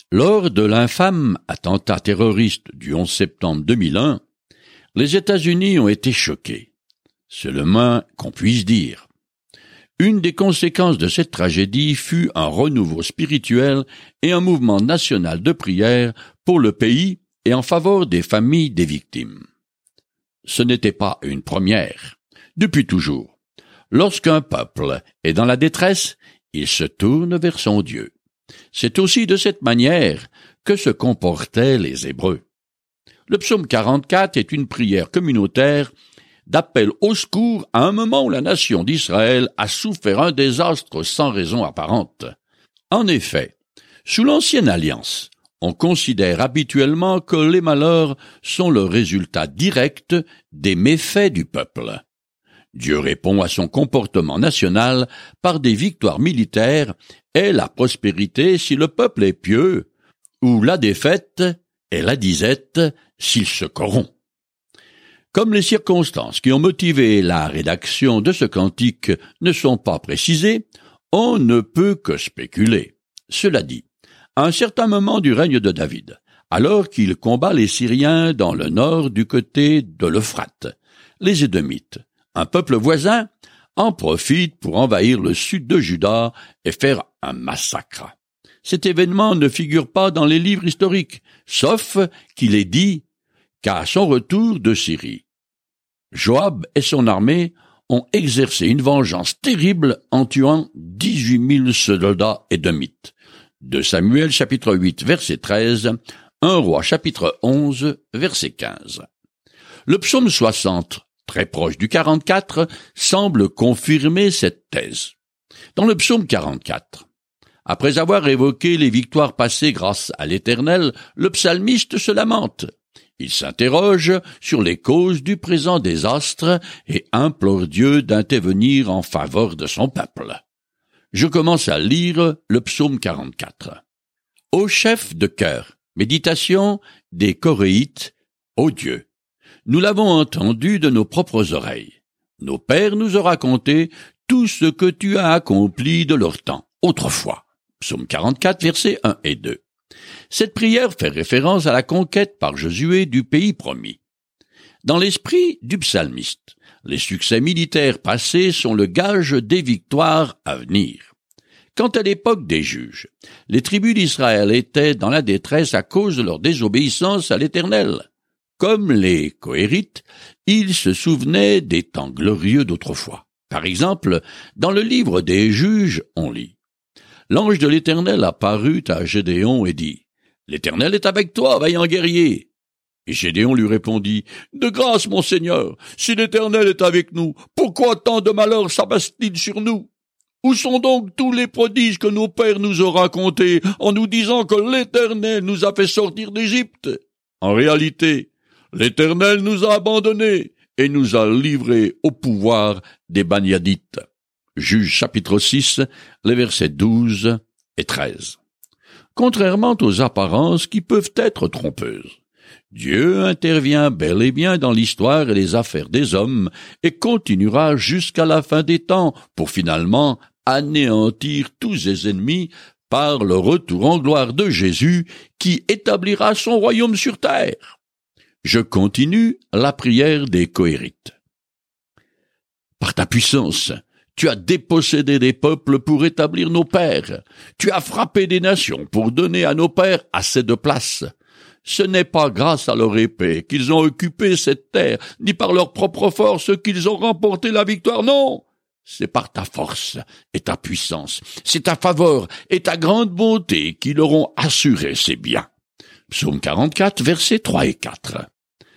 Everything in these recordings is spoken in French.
Lors de l'infâme attentat terroriste du 11 septembre 2001, les États-Unis ont été choqués. C'est le moins qu'on puisse dire. Une des conséquences de cette tragédie fut un renouveau spirituel et un mouvement national de prière pour le pays et en faveur des familles des victimes. Ce n'était pas une première. Depuis toujours, lorsqu'un peuple est dans la détresse, il se tourne vers son Dieu. C'est aussi de cette manière que se comportaient les Hébreux. Le psaume 44 est une prière communautaire d'appel au secours à un moment où la nation d'Israël a souffert un désastre sans raison apparente. En effet, sous l'ancienne alliance, on considère habituellement que les malheurs sont le résultat direct des méfaits du peuple. Dieu répond à son comportement national par des victoires militaires et la prospérité si le peuple est pieux, ou la défaite et la disette s'il se corrompt. Comme les circonstances qui ont motivé la rédaction de ce cantique ne sont pas précisées, on ne peut que spéculer. Cela dit, à un certain moment du règne de David, alors qu'il combat les Syriens dans le nord du côté de l'Euphrate, les Édomites, un peuple voisin, en profitent pour envahir le sud de Juda et faire un massacre. Cet événement ne figure pas dans les livres historiques, sauf qu'il est dit qu'à son retour de Syrie, Joab et son armée ont exercé une vengeance terrible en tuant 18 000 soldats édomites. De Samuel chapitre 8 verset 13, 1 Roi chapitre 11 verset 15. Le psaume 60, très proche du 44, semble confirmer cette thèse. Dans le psaume 44, après avoir évoqué les victoires passées grâce à l'Éternel, le psalmiste se lamente. Il s'interroge sur les causes du présent désastre et implore Dieu d'intervenir en faveur de son peuple. Je commence à lire le psaume 44. Ô chef de chœur, méditation des Coréites, ô Dieu, nous l'avons entendu de nos propres oreilles. Nos pères nous ont raconté tout ce que tu as accompli de leur temps, autrefois. Psaume 44, versets 1 et 2. Cette prière fait référence à la conquête par Josué du pays promis. Dans l'esprit du psalmiste, les succès militaires passés sont le gage des victoires à venir. Quant à l'époque des juges, les tribus d'Israël étaient dans la détresse à cause de leur désobéissance à l'Éternel. Comme les Cohérites, ils se souvenaient des temps glorieux d'autrefois. Par exemple, dans le livre des juges, on lit: L'ange de l'Éternel apparut à Gédéon et dit: L'Éternel est avec toi, vaillant guerrier. Et Gédéon lui répondit: De grâce, mon Seigneur, si l'Éternel est avec nous, pourquoi tant de malheurs s'abassent-ils sur nous? Où sont donc tous les prodiges que nos pères nous ont racontés en nous disant que l'Éternel nous a fait sortir d'Égypte? En réalité, l'Éternel nous a abandonnés et nous a livrés au pouvoir des Baniadites. Juges chapitre 6, les versets 12 et 13. Contrairement aux apparences qui peuvent être trompeuses, Dieu intervient bel et bien dans l'histoire et les affaires des hommes et continuera jusqu'à la fin des temps pour finalement anéantir tous ses ennemis par le retour en gloire de Jésus qui établira son royaume sur terre. Je continue la prière des Cohérites. Par ta puissance, tu as dépossédé des peuples pour établir nos pères. Tu as frappé des nations pour donner à nos pères assez de place. Ce n'est pas grâce à leur épée qu'ils ont occupé cette terre, ni par leur propre force qu'ils ont remporté la victoire, non. C'est par ta force et ta puissance, c'est ta faveur et ta grande bonté qui leur ont assuré ces biens. Psaume 44, versets 3 et 4.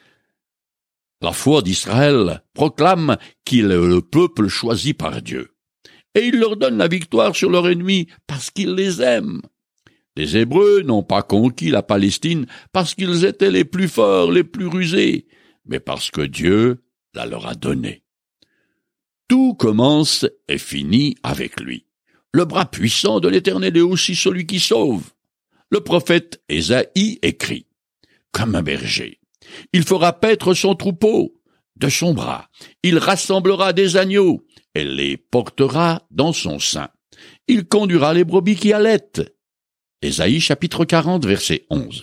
La foi d'Israël proclame qu'il est le peuple choisi par Dieu. Et il leur donne la victoire sur leurs ennemis parce qu'il les aime. Les Hébreux n'ont pas conquis la Palestine parce qu'ils étaient les plus forts, les plus rusés, mais parce que Dieu la leur a donnée. Tout commence et finit avec lui. Le bras puissant de l'Éternel est aussi celui qui sauve. Le prophète Ésaïe écrit: Comme un berger, il fera paître son troupeau. De son bras, il rassemblera des agneaux et les portera dans son sein. Il conduira les brebis qui allaitent Ésaïe chapitre 40, verset 11.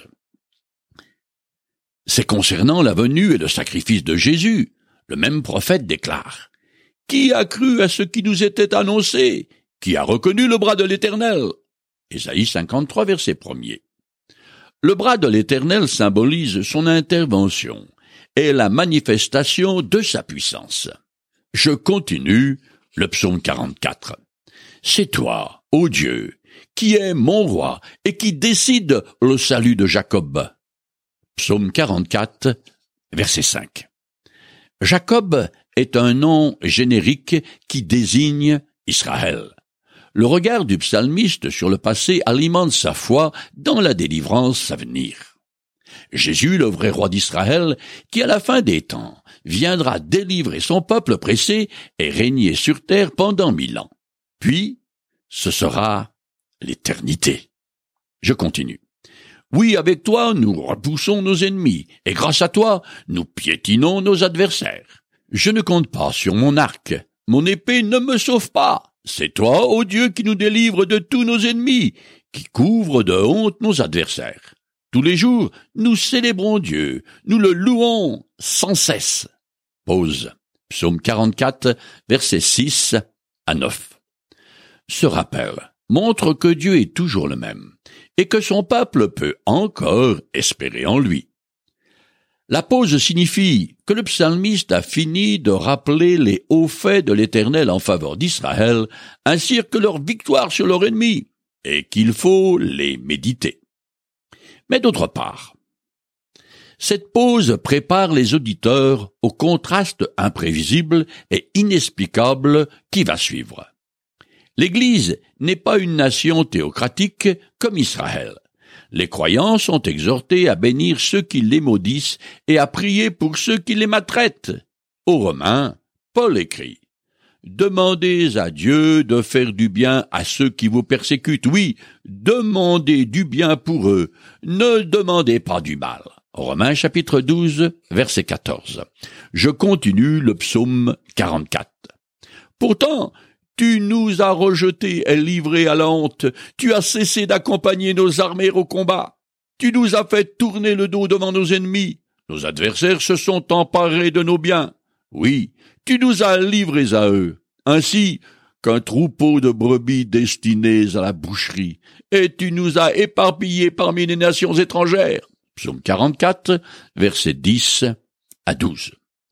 C'est concernant la venue et le sacrifice de Jésus. Le même prophète déclare: « Qui a cru à ce qui nous était annoncé? Qui a reconnu le bras de l'Éternel ?» Ésaïe 53, verset 1er. Le bras de l'Éternel symbolise son intervention et la manifestation de sa puissance. Je continue le psaume 44. « C'est toi, ô Dieu, qui es mon roi et qui décide le salut de Jacob. » Psaume 44, verset 5. Jacob est un nom générique qui désigne Israël. Le regard du psalmiste sur le passé alimente sa foi dans la délivrance à venir. Jésus, le vrai roi d'Israël, qui à la fin des temps viendra délivrer son peuple pressé et régner sur terre pendant 1000 ans. Puis, ce sera l'éternité. Je continue. Oui, avec toi, nous repoussons nos ennemis, et grâce à toi, nous piétinons nos adversaires. Je ne compte pas sur mon arc. Mon épée ne me sauve pas. C'est toi, ô Dieu, qui nous délivre de tous nos ennemis, qui couvre de honte nos adversaires. Tous les jours, nous célébrons Dieu, nous le louons sans cesse. Pause. Psaume 44, versets 6 à 9. Ce rappel montre que Dieu est toujours le même, et que son peuple peut encore espérer en lui. La pause signifie que le psalmiste a fini de rappeler les hauts faits de l'Éternel en faveur d'Israël, ainsi que leur victoire sur leur ennemi, et qu'il faut les méditer. Mais d'autre part, cette pause prépare les auditeurs au contraste imprévisible et inexplicable qui va suivre. L'Église n'est pas une nation théocratique comme Israël. Les croyants sont exhortés à bénir ceux qui les maudissent et à prier pour ceux qui les maltraitent. Aux Romains, Paul écrit: « Demandez à Dieu de faire du bien à ceux qui vous persécutent. Oui, demandez du bien pour eux. Ne demandez pas du mal. » Romains chapitre 12, verset 14. Je continue le psaume 44. « Pourtant, tu nous as rejetés et livrés à la honte. Tu as cessé d'accompagner nos armées au combat. Tu nous as fait tourner le dos devant nos ennemis. Nos adversaires se sont emparés de nos biens. Oui, tu nous as livrés à eux, ainsi qu'un troupeau de brebis destinées à la boucherie. Et tu nous as éparpillés parmi les nations étrangères. » Psaume 44, versets 10 à 12.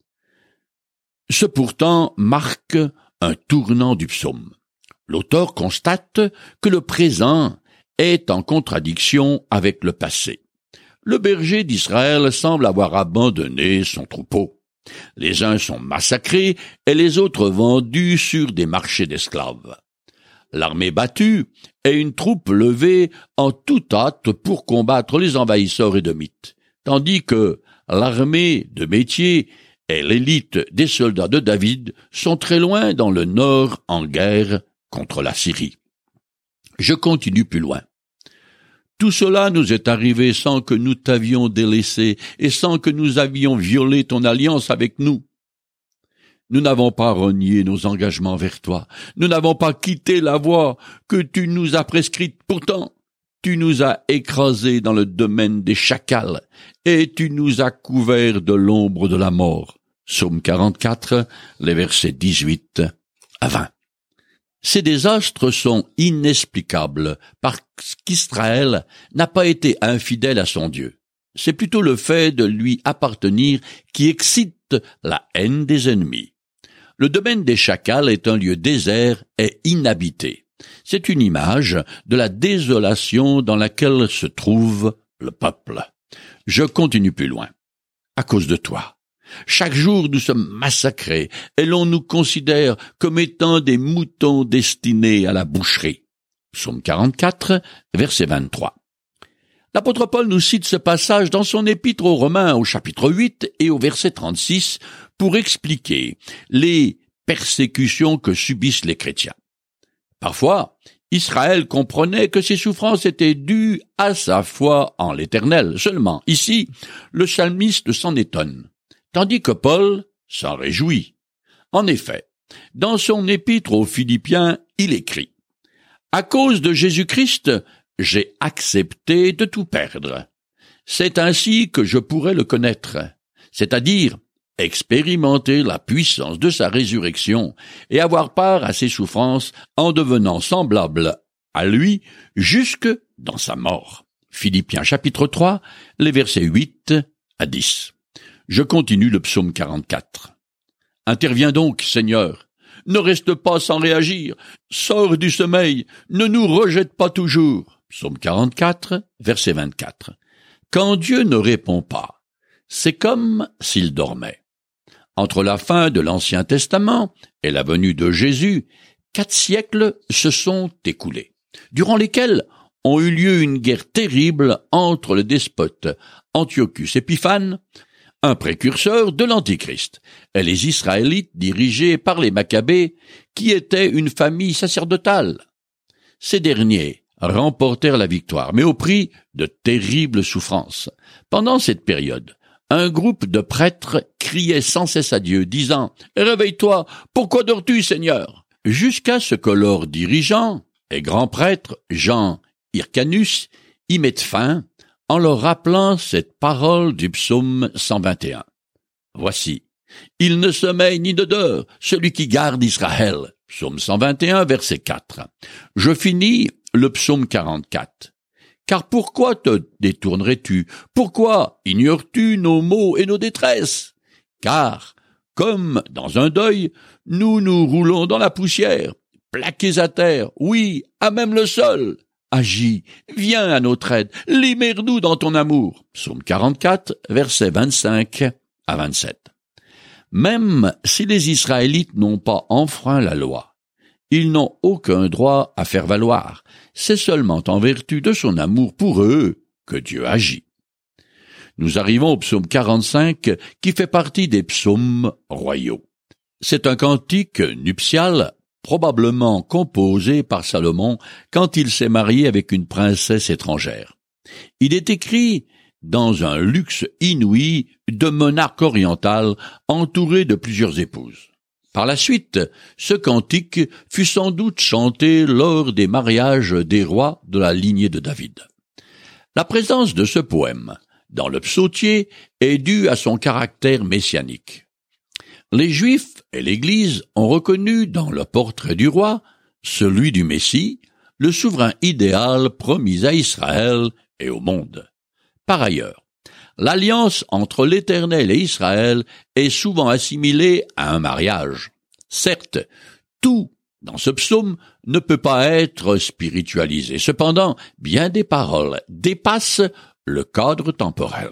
Ce pourtant marque un tournant du psaume. L'auteur constate que le présent est en contradiction avec le passé. Le berger d'Israël semble avoir abandonné son troupeau. Les uns sont massacrés et les autres vendus sur des marchés d'esclaves. L'armée battue est une troupe levée en toute hâte pour combattre les envahisseurs édomites, tandis que l'armée de métier et l'élite des soldats de David sont très loin dans le nord en guerre contre la Syrie. Je continue plus loin. Tout cela nous est arrivé sans que nous t'avions délaissé et sans que nous avions violé ton alliance avec nous. Nous n'avons pas renié nos engagements vers toi. Nous n'avons pas quitté la voie que tu nous as prescrite. Pourtant, tu nous as écrasés dans le domaine des chacals et tu nous as couverts de l'ombre de la mort. Psaume 44, les versets 18 à 20. Ces désastres sont inexplicables parce qu'Israël n'a pas été infidèle à son Dieu. C'est plutôt le fait de lui appartenir qui excite la haine des ennemis. Le domaine des chacals est un lieu désert et inhabité. C'est une image de la désolation dans laquelle se trouve le peuple. Je continue plus loin. À cause de toi, chaque jour nous sommes massacrés et l'on nous considère comme étant des moutons destinés à la boucherie. Psaume 44, verset 23. L'apôtre Paul nous cite ce passage dans son épître aux Romains au chapitre 8 et au verset 36 pour expliquer les persécutions que subissent les chrétiens. Parfois, Israël comprenait que ses souffrances étaient dues à sa foi en l'Éternel. Seulement, ici, le psalmiste s'en étonne, tandis que Paul s'en réjouit. En effet, dans son épître aux Philippiens, il écrit: « À cause de Jésus-Christ, j'ai accepté de tout perdre. C'est ainsi que je pourrais le connaître, c'est-à-dire expérimenter la puissance de sa résurrection et avoir part à ses souffrances en devenant semblable à lui jusque dans sa mort. Philippiens chapitre 3, les versets 8 à 10. Je continue le psaume 44. Interviens donc, Seigneur. Ne reste pas sans réagir. Sors du sommeil. Ne nous rejette pas toujours. Psaume 44, verset 24. Quand Dieu ne répond pas, c'est comme s'il dormait. Entre la fin de l'Ancien Testament et la venue de Jésus, 4 siècles se sont écoulés, durant lesquels ont eu lieu une guerre terrible entre le despote Antiochus Épiphane, un précurseur de l'Antichrist, et les Israélites dirigés par les Maccabées, qui étaient une famille sacerdotale. Ces derniers remportèrent la victoire, mais au prix de terribles souffrances. Pendant cette période, un groupe de prêtres criait sans cesse à Dieu, disant « Réveille-toi, pourquoi dors-tu, Seigneur ?» Jusqu'à ce que leur dirigeant et grand prêtre, Jean Hyrcanus, y mette fin en leur rappelant cette parole du psaume 121. Voici, il ne sommeille ni ne dort, celui qui garde Israël. Psaume 121, verset 4. Je finis le psaume 44. Car pourquoi te détournerais-tu? Pourquoi ignores-tu nos maux et nos détresses? Car, comme dans un deuil, nous nous roulons dans la poussière, plaqués à terre, oui, à même le sol. Agis, viens à notre aide, libère-nous dans ton amour. Psaume 44, versets 25 à 27. Même si les Israélites n'ont pas enfreint la loi, ils n'ont aucun droit à faire valoir. C'est seulement en vertu de son amour pour eux que Dieu agit. Nous arrivons au psaume 45 qui fait partie des psaumes royaux. C'est un cantique nuptial probablement composé par Salomon quand il s'est marié avec une princesse étrangère. Il est écrit dans un luxe inouï de monarque oriental entouré de plusieurs épouses. Par la suite, ce cantique fut sans doute chanté lors des mariages des rois de la lignée de David. La présence de ce poème dans le psautier est due à son caractère messianique. Les Juifs et l'Église ont reconnu dans le portrait du roi, celui du Messie, le souverain idéal promis à Israël et au monde. Par ailleurs, l'alliance entre l'Éternel et Israël est souvent assimilée à un mariage. Certes, tout dans ce psaume ne peut pas être spiritualisé. Cependant, bien des paroles dépassent le cadre temporel.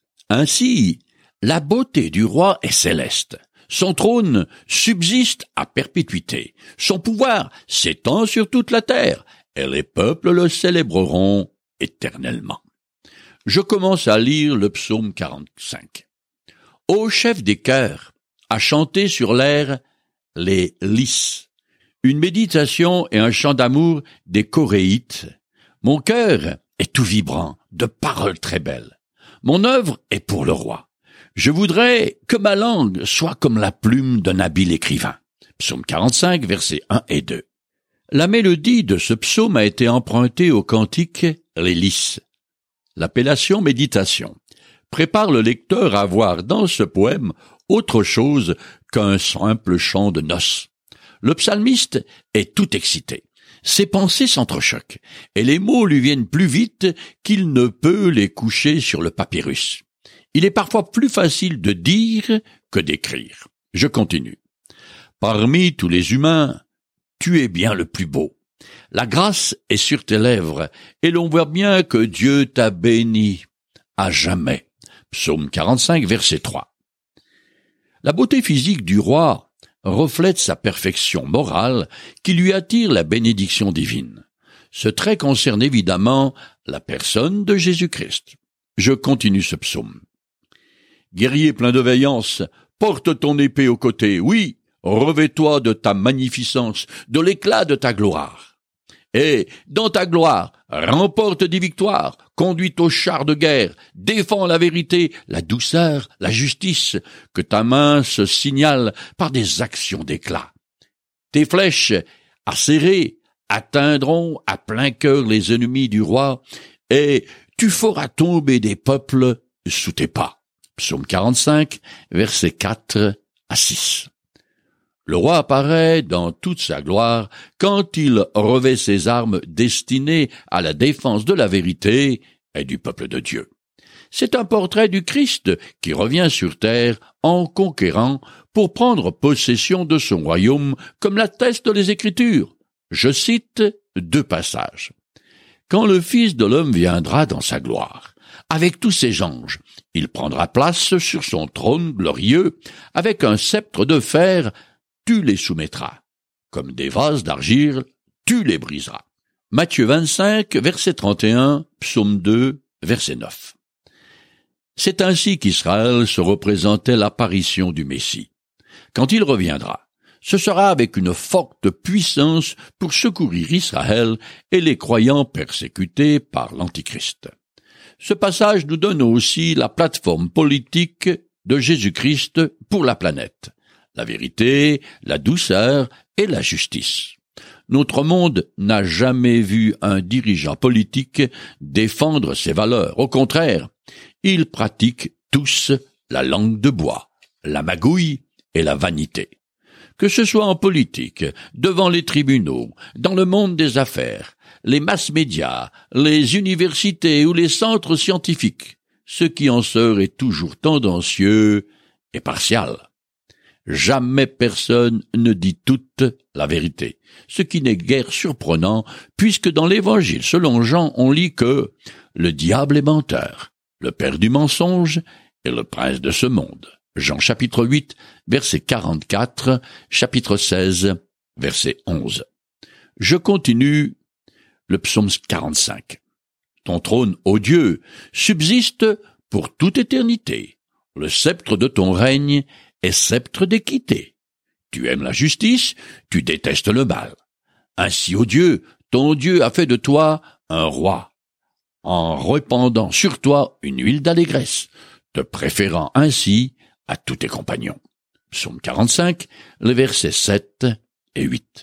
Ainsi, la beauté du roi est céleste. Son trône subsiste à perpétuité. Son pouvoir s'étend sur toute la terre, et les peuples le célébreront éternellement. Je commence à lire le psaume 45. Ô chef des chœurs, à chanter sur l'air les lys, une méditation et un chant d'amour des Coréites. Mon cœur est tout vibrant, de paroles très belles. Mon œuvre est pour le roi. Je voudrais que ma langue soit comme la plume d'un habile écrivain. Psaume 45, versets 1 et 2. La mélodie de ce psaume a été empruntée au cantique les lys. L'appellation méditation prépare le lecteur à voir dans ce poème autre chose qu'un simple chant de noces. Le psalmiste est tout excité. Ses pensées s'entrechoquent, et les mots lui viennent plus vite qu'il ne peut les coucher sur le papyrus. Il est parfois plus facile de dire que d'écrire. Je continue. Parmi tous les humains, tu es bien le plus beau. La grâce est sur tes lèvres, et l'on voit bien que Dieu t'a béni à jamais. Psaume 45, verset 3. La beauté physique du roi reflète sa perfection morale qui lui attire la bénédiction divine. Ce trait concerne évidemment la personne de Jésus-Christ. Je continue ce psaume. Guerrier plein de vaillance, porte ton épée au côté, oui, revêt-toi de ta magnificence, de l'éclat de ta gloire. Et, dans ta gloire, remporte des victoires, conduis au char de guerre, défends la vérité, la douceur, la justice, que ta main se signale par des actions d'éclat. Tes flèches, acérées, atteindront à plein cœur les ennemis du roi, et tu feras tomber des peuples sous tes pas. Psaume 45, versets 4 à 6. Le roi apparaît dans toute sa gloire quand il revêt ses armes destinées à la défense de la vérité et du peuple de Dieu. C'est un portrait du Christ qui revient sur terre en conquérant pour prendre possession de son royaume, comme l'attestent les Écritures. Je cite 2 passages. Quand le Fils de l'homme viendra dans sa gloire, avec tous ses anges, il prendra place sur son trône glorieux, avec un sceptre de fer, tu les soumettras. Comme des vases d'argile, tu les briseras. Matthieu 25, verset 31, Psaume 2, verset 9. C'est ainsi qu'Israël se représentait l'apparition du Messie. Quand il reviendra, ce sera avec une forte puissance pour secourir Israël et les croyants persécutés par l'Antichrist. Ce passage nous donne aussi la plateforme politique de Jésus-Christ pour la planète. La vérité, la douceur et la justice. Notre monde n'a jamais vu un dirigeant politique défendre ses valeurs. Au contraire, ils pratiquent tous la langue de bois, la magouille et la vanité. Que ce soit en politique, devant les tribunaux, dans le monde des affaires, les mass-médias, les universités ou les centres scientifiques, ce qui en sort est toujours tendancieux et partial. Jamais personne ne dit toute la vérité, ce qui n'est guère surprenant, puisque dans l'Évangile selon Jean, on lit que le diable est menteur, le père du mensonge et le prince de ce monde. Jean chapitre 8, verset 44, chapitre 16, verset 11. Je continue le psaume 45. Ton trône, ô Dieu, subsiste pour toute éternité. Le sceptre de ton règne est sceptre d'équité. Tu aimes la justice, tu détestes le mal. Ainsi, ô Dieu, ton Dieu a fait de toi un roi, en répandant sur toi une huile d'allégresse, te préférant ainsi à tous tes compagnons. Psaume 45, les versets 7 et 8.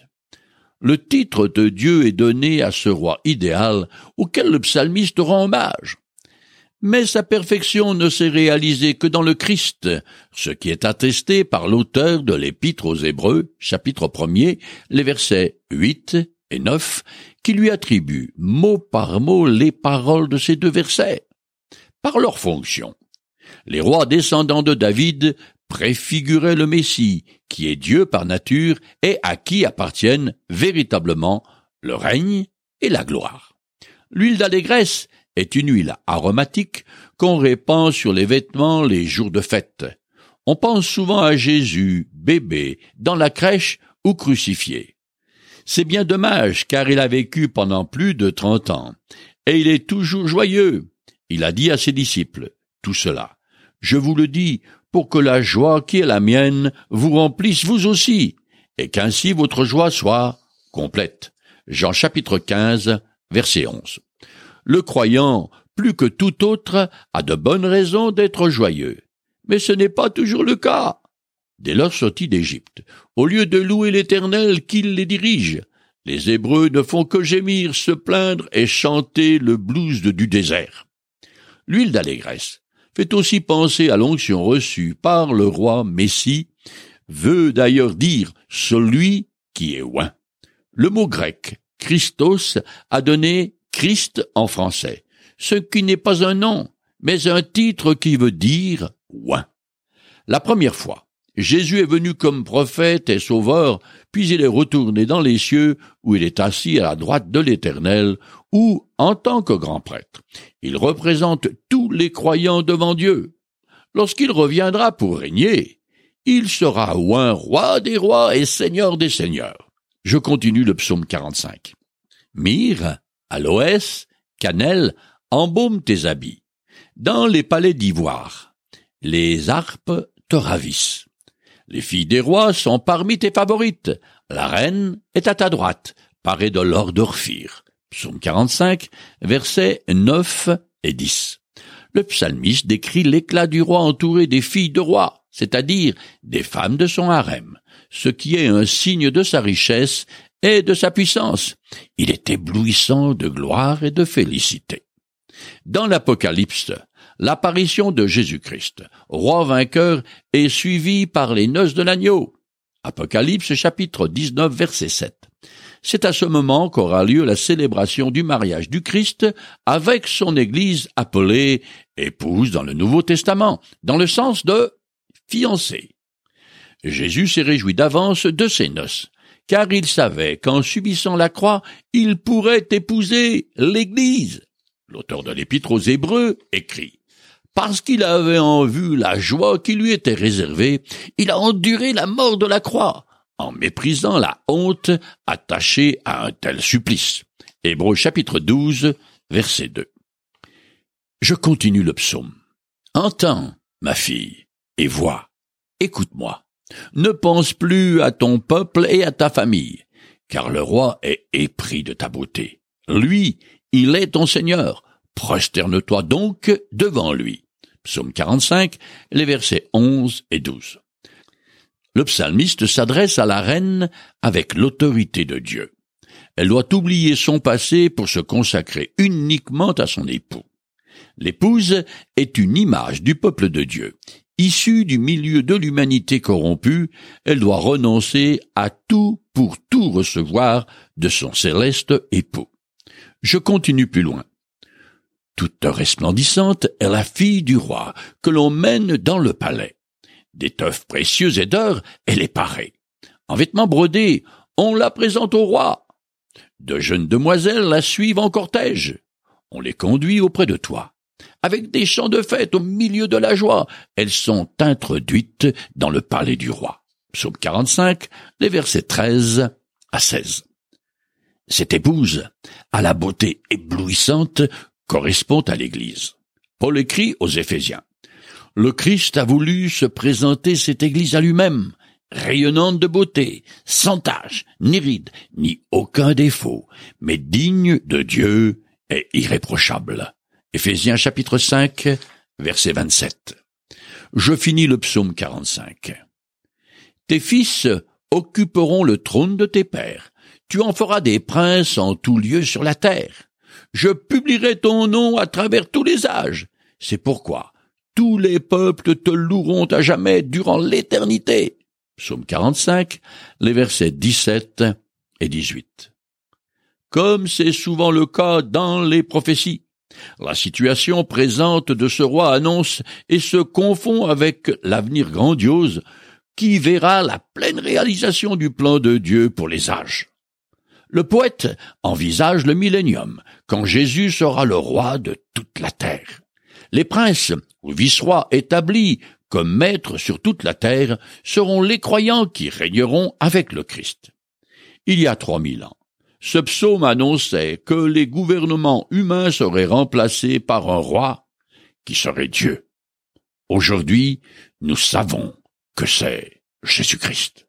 Le titre de Dieu est donné à ce roi idéal auquel le psalmiste rend hommage. Mais sa perfection ne s'est réalisée que dans le Christ, ce qui est attesté par l'auteur de l'Épître aux Hébreux, chapitre 1er, les versets 8 et 9, qui lui attribue mot par mot les paroles de ces 2 versets. Par leur fonction, les rois descendants de David préfiguraient le Messie, qui est Dieu par nature et à qui appartiennent véritablement le règne et la gloire. L'huile d'allégresse est une huile aromatique qu'on répand sur les vêtements les jours de fête. On pense souvent à Jésus, bébé, dans la crèche ou crucifié. C'est bien dommage car il a vécu pendant plus de 30 ans et il est toujours joyeux. Il a dit à ses disciples, tout cela, je vous le dis pour que la joie qui est la mienne vous remplisse vous aussi et qu'ainsi votre joie soit complète. Jean chapitre 15, verset 11. Le croyant, plus que tout autre, a de bonnes raisons d'être joyeux. Mais ce n'est pas toujours le cas. Dès leur sortie d'Égypte, au lieu de louer l'Éternel qui les dirige, les Hébreux ne font que gémir, se plaindre et chanter le blues du désert. L'huile d'allégresse fait aussi penser à l'onction reçue par le roi Messie, veut d'ailleurs dire celui qui est oint. Le mot grec, Christos, a donné Christ en français, ce qui n'est pas un nom, mais un titre qui veut dire « oint ». La première fois, Jésus est venu comme prophète et sauveur, puis il est retourné dans les cieux où il est assis à la droite de l'Éternel, où, en tant que grand prêtre, il représente tous les croyants devant Dieu. Lorsqu'il reviendra pour régner, il sera oint roi des rois et seigneur des seigneurs. Je continue le psaume 45. Myrrhe, aloès, cannelle, embaume tes habits. Dans les palais d'ivoire, les harpes te ravissent. Les filles des rois sont parmi tes favorites. La reine est à ta droite, parée de l'or d'Ophir. Psaume 45, versets 9 et 10. Le psalmiste décrit l'éclat du roi entouré des filles de roi, c'est-à-dire des femmes de son harem, ce qui est un signe de sa richesse et de sa puissance. Il est éblouissant de gloire et de félicité. Dans l'Apocalypse, l'apparition de Jésus-Christ, roi vainqueur, est suivie par les noces de l'agneau. Apocalypse chapitre 19 verset 7. C'est à ce moment qu'aura lieu la célébration du mariage du Christ avec son Église appelée épouse dans le Nouveau Testament, dans le sens de fiancée. Jésus s'est réjoui d'avance de ses noces, car il savait qu'en subissant la croix, il pourrait épouser l'Église. L'auteur de l'Épître aux Hébreux écrit: « Parce qu'il avait en vue la joie qui lui était réservée, il a enduré la mort de la croix, en méprisant la honte attachée à un tel supplice. » Hébreux chapitre 12, verset 2. Je continue le psaume. « Entends, ma fille, et vois, écoute-moi. Ne pense plus à ton peuple et à ta famille, car le roi est épris de ta beauté. Lui, il est ton Seigneur. Prosterne-toi donc devant lui. » Psaume 45, les versets 11 et 12. Le psalmiste s'adresse à la reine avec l'autorité de Dieu. Elle doit oublier son passé pour se consacrer uniquement à son époux. L'épouse est une image du peuple de Dieu. Issue du milieu de l'humanité corrompue, elle doit renoncer à tout pour tout recevoir de son céleste époux. Je continue plus loin. Toute resplendissante est la fille du roi que l'on mène dans le palais. D'étoffes précieuses et d'or, elle est parée. En vêtements brodés, on la présente au roi. De jeunes demoiselles la suivent en cortège. On les conduit auprès de toi. Avec des chants de fête au milieu de la joie, elles sont introduites dans le palais du roi. Psaume 45, les versets 13 à 16. Cette épouse, à la beauté éblouissante, correspond à l'Église. Paul écrit aux Éphésiens: « Le Christ a voulu se présenter cette Église à lui-même, rayonnante de beauté, sans tache, ni ride, ni aucun défaut, mais digne de Dieu et irréprochable. » Éphésiens chapitre 5, verset 27. Je finis le psaume 45. « Tes fils occuperont le trône de tes pères. Tu en feras des princes en tout lieu sur la terre. Je publierai ton nom à travers tous les âges. C'est pourquoi tous les peuples te loueront à jamais durant l'éternité. » Psaume 45, les versets 17 et 18. Comme c'est souvent le cas dans les prophéties, la situation présente de ce roi annonce et se confond avec l'avenir grandiose qui verra la pleine réalisation du plan de Dieu pour les âges. Le poète envisage le millénium, quand Jésus sera le roi de toute la terre. Les princes ou vice-rois établis comme maîtres sur toute la terre seront les croyants qui régneront avec le Christ. Il y a 3000 ans, ce psaume annonçait que les gouvernements humains seraient remplacés par un roi qui serait Dieu. Aujourd'hui, nous savons que c'est Jésus-Christ.